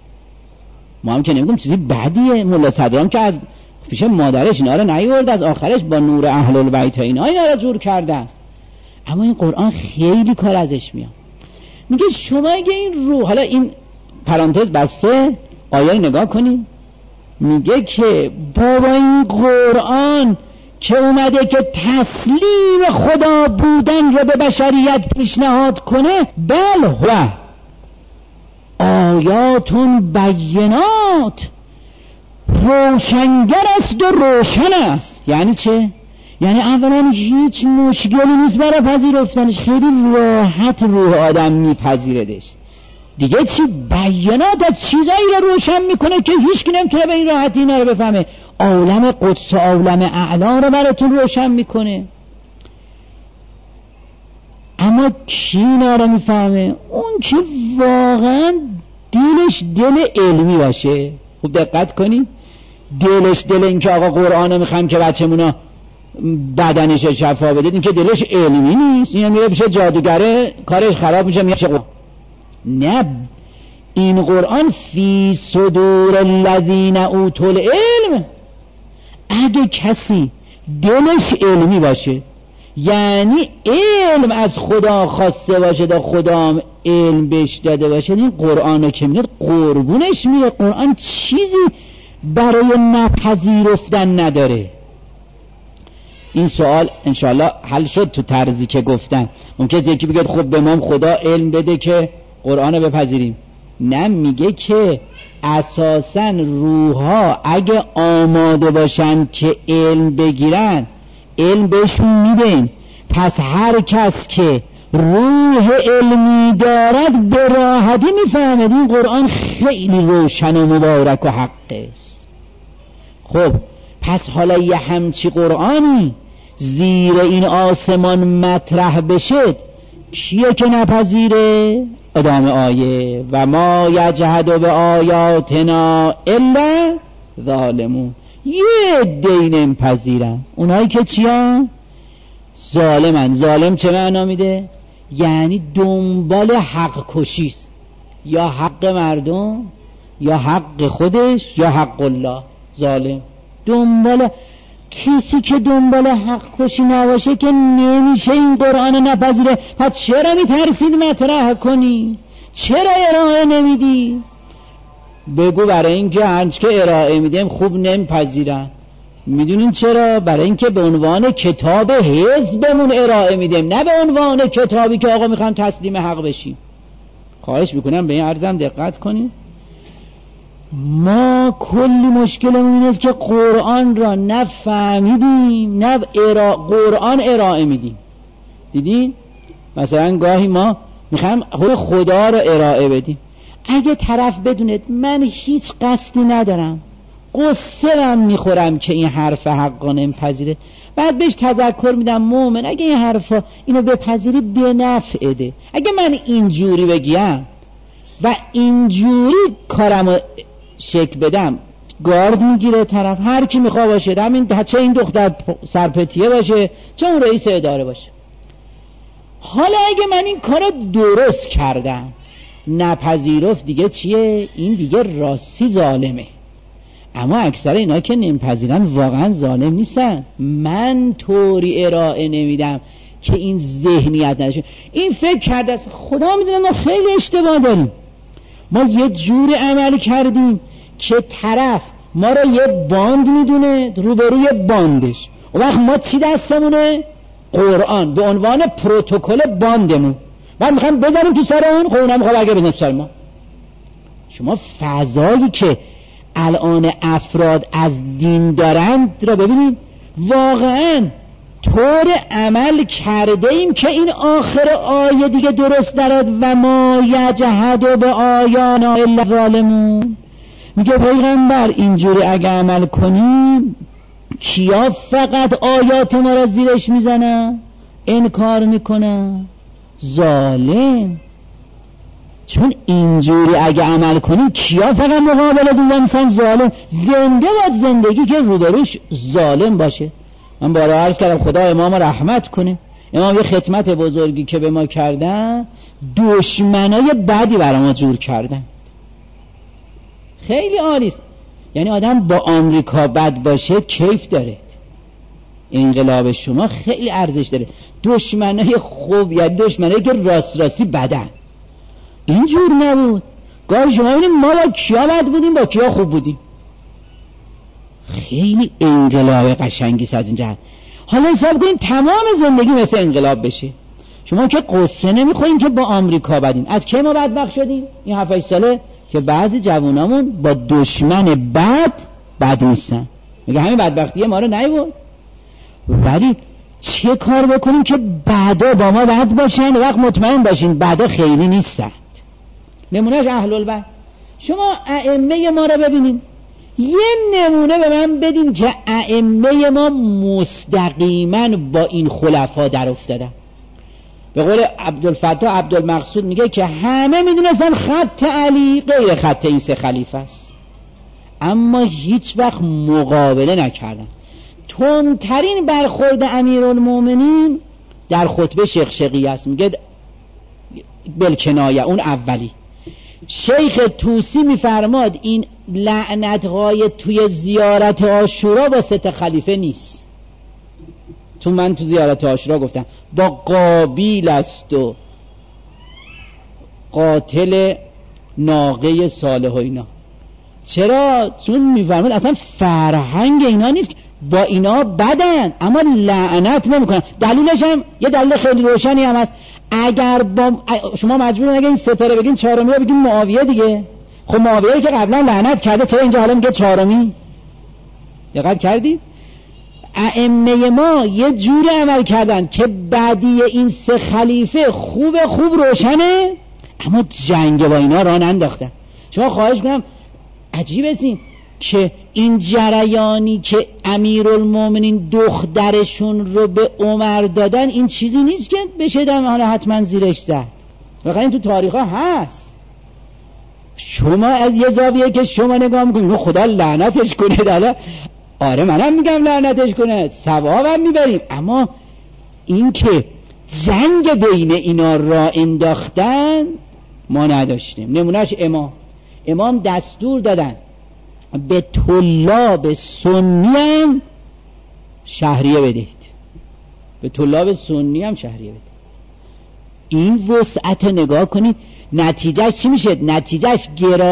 ما هم که نمیگم چیزی بدیه. ملا صدرام که از پیش مادرش اینا رو نیورد، از آخرش با نور اهل البیت اینا رو جور کرده است. اما این قرآن خیلی کار ازش میاد. میگه شما اگه این رو، حالا این پرانتز بسته، آیه نگاه کنید، میگه که بابا این قرآن که اومده که تسلیم خدا بودن رو به بشریت پیشنهاد کنه، بل هو آیاتون بینات، روشنگر است و روشن است. یعنی چه؟ یعنی اولا هیچ مشکلی نیست برای پذیرفتنش، خیلی راحت روح آدم میپذیردش. دیگه چی؟ بیانات از چیزایی رو روشن میکنه که هیچ کی نمیتونه به این راحتی اینا رو بفهمه. عالم قدس و عالم اعلا رو براتون روشن میکنه. اما کی اینا رو میفهمه؟ اون که واقعا دلش دل علمی باشه. خوب دقت کنید، دلش دل این که آقا قرآن رو میخوایم که بچه‌مونا بدنش شفا بده، این که دلش علمی نیست. این میره بشه جادوگره، کارش خراب میشه، میشه نه. این قرآن فی صدور الذین اوتوا العلم، اگه کسی دلش علمی باشه، یعنی علم از خدا خواسته باشه، دا خدا هم علم بهش داده باشه، این قرآن که میاد قربونش میره. قرآن چیزی برای نپذیرفتن نداره. این سوال انشاءالله حل شد تو طرزی که گفتن. ممکنه یکی بگه خب به ما خدا علم بده که قرآن رو بپذیریم. نه، میگه که اساساً روحا اگه آماده باشن که علم بگیرن، علم بهشون میدن. پس هر کس که روح علمی دارد به راحتی میفهمد این قرآن خیلی روشن و مبارک و حق است. خب پس حالا یه همچی قرآنی زیر این آسمان مطرح بشه، کیه که نپذیره؟ ادامه آیه و ما یجحد به آیاتنا الا ظالمون. یه دین پذیرن، اونایی که چیان؟ ظالمن. ظالم چه معنا میده؟ یعنی دنبال حق کشیست، یا حق مردم یا حق خودش یا حق الله. ظالم دنبال، کسی که دنبال حق کشی نباشه که نمیشه این قرآن نپذیره. پس چرا میترسید مطرح کنی؟ چرا ارائه نمیدی؟ بگو برای اینکه هرچ که ارائه میدیم خوب نمیپذیرن. میدونین چرا؟ برای اینکه به عنوان کتاب حزبمون ارائه میدیم، نه به عنوان کتابی که آقا میخوام تسلیم حق بشیم. خواهش میکنم به این عرضم دقت کنین. ما کلی مشکلمون این است که قرآن را نفهمیدیم، نه قرآن ارائه میدیم. دیدین؟ مثلا گاهی ما میخوایم خدا را ارائه بدیم، اگه طرف بدوند من هیچ قصدی ندارم، قصه من میخورم که این حرف حقا نمیپذیره، بعد بهش تذکر میدم مومن اگه این حرفا اینو بپذیری به نفعه. اگه من اینجوری بگیم و اینجوری کارمو شک بدم، گارد میگیره طرف، هر کی میخواد باشه، چه این دختر سرپتیه باشه چه اون رئیس اداره باشه. حالا اگه من این کارو درست کردم نپذیرفت، دیگه چیه؟ این دیگه راستی ظالمه. اما اکثر اینا که نمیپذیرن واقعا ظالم نیستن. من طوری ارائه نمیدم که این ذهنیت نشه. این فکر کرده است، خدا میدونه ما خیلی اشتباه داریم. ما یه جور عمل کردیم که طرف ما رو یه باند میدونه روبروی باندش، و وقت ما چی دستمونه؟ قرآن به عنوان پروتکل باندمون، بعد میخوایم بذاریم تو سر اون، خب اونم میخواد اگه بزنیم تو سر ما. شما فضایی که الان افراد از دین دارند را ببینید، واقعا طور عمل کرده ایم که این آخر آیه دیگه درست دارد و ما یجحد به آیانا الا ظالمون. میگه پیغمبر اینجوری اگه عمل کنیم کیا فقط آیات ما را زیرش میزنن، انکار میکنن؟ ظالم. چون اینجوری اگه عمل کنیم کیا فقط مقابل دوام مثلا ظالم؟ زنده باید زندگی که روبروش ظالم باشه. من بارها عرض کردم خدا امام رحمت کنه، امام یه خدمت بزرگی که به ما کردن، دشمنای بدی برای ما جور کردن. خیلی عالیست. یعنی آدم با آمریکا بد باشه کیف داره، انقلاب شما خیلی ارزش داره. دشمنای خوب یا دشمنایی که راستی بدن، اینجور نبود. گاهی شما ببینید ما با کیا بد بودیم با کیا خوب بودیم. خیلی انقلاب قشنگی از این جهت. حالا حساب کنید تمام زندگی مثل انقلاب بشه. شما که قصه نمیخورین که با آمریکا بدین. از کی ما بدبخت شدیم؟ این 7-8 ساله که بعضی جوانامون با دشمن بد نیستن. میگه همین بدبختی ما رو نیورد. ولی چه کار بکنیم که بعدا با ما بد باشن؟ وقت مطمئن باشین بعدا خیلی نیستن. نمونهش اهل البیت. شما ائمه ما رو ببینین، یه نمونه به من بدین که ائمه ما مستقیما با این خلفا در افتادن. به قول عبدالفتاح عبدالمقصود میگه که همه میدونستن خط علی غیر خط این 3 خلیفه است، اما هیچ وقت مقابله نکردن. تندترین برخورد امیرالمومنین در خطبه شقشقی است، میگه بالکنایه، اون اولی. شیخ طوسی میفرماد این لعنت‌های توی زیارت عاشورا با 3 خلیفه نیست. من تو زیارت عاشورا گفتم با قابیل است و قاتل ناقه صالح و اینا. چرا؟ چون میفرماد اصلا فرهنگ اینا نیست، با اینا بدن اما لعنت نمیکنن. دلیلش هم یه دلیل خیلی روشنی هم هست. اگر شما مجبورین اگه این 3 تا رو بگین 4می رو بگین معاویه دیگه. خب معاویه که قبلا لعنت کرده چرا اینجا حالا میگه 4می؟ دقت کردید؟ ائمه ما یه جوری عمل کردن که بعدی این 3 خلیفه خوب روشنه اما جنگ با اینا راه ننداختن. شما خواهش می‌کنم عجیب هستین که این جریانی که امیرالمومنین دخترشون رو به عمر دادن این چیزی نیست که بشه در حالا حتما زیرش زد. واقعا این تو تاریخ ها هست. شما از یه زاویه که شما نگاه میکنید خدا لعنتش کنه دالا، آره منم میگم لعنتش کنه، ثوابم میبریم، اما این که جنگ بین اینا را انداختن ما نداشتیم. نمونهش امام دستور دادن به طلاب سنی هم شهریه بدهید، به طلاب سنی هم شهریه بدهید. این وسعت رو نگاه کنید، نتیجهش چی میشه؟ نتیجهش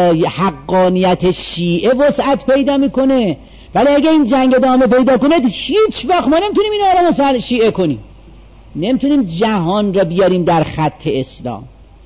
حقانیت شیعه وسعت پیدا میکنه. ولی اگه این جنگ ادامه پیدا کنه هیچ وقت ما نمیتونیم این آرام رو شیعه کنیم، نمیتونیم جهان را بیاریم در خط اسلام.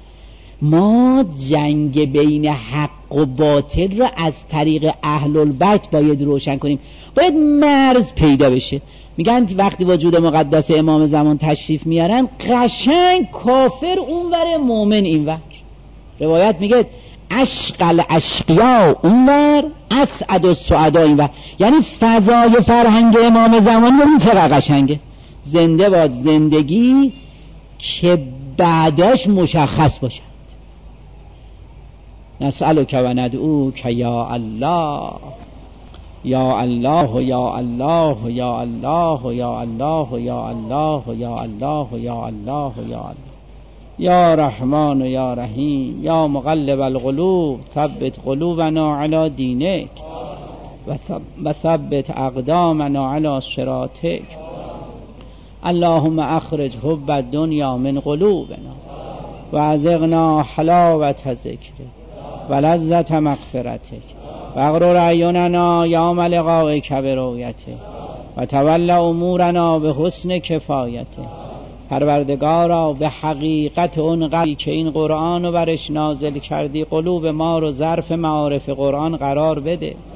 ما جنگ بین حق و باطل را از طریق اهل البیت باید روشن کنیم، باید مرز پیدا بشه. میگن وقتی وجود مقدس امام زمان تشریف میارن قشنگ کافر اونور مومن اینور. روایت میگه اشقل اشقیا اونور اسعد السعدا اینور. یعنی فضای فرهنگ امام زمان ببین چقدر قشنگه. زنده باد زندگی که بعداش مشخص باشه. نسألک و ندعوک یا الله یا الله یا الله یا الله یا الله یا الله یا الله یا الله یا الله یا رحمان و یا رحیم یا مقلب القلوب ثبت قلوبنا علی دینک و ثبت اقدامنا علی صراطک. اللهم اخرج حب الدنیا من قلوبنا و ازغنا حلاوت ذکرک و لذت مغفرتک و اغرر اعیننا یوم لقائک برؤیتک و تول امورنا به حسن کفایتک. پروردگارا به حقیقت اون قلبی که این قرآن رو برش نازل کردی قلوب ما رو ظرف معارف قرآن قرار بده.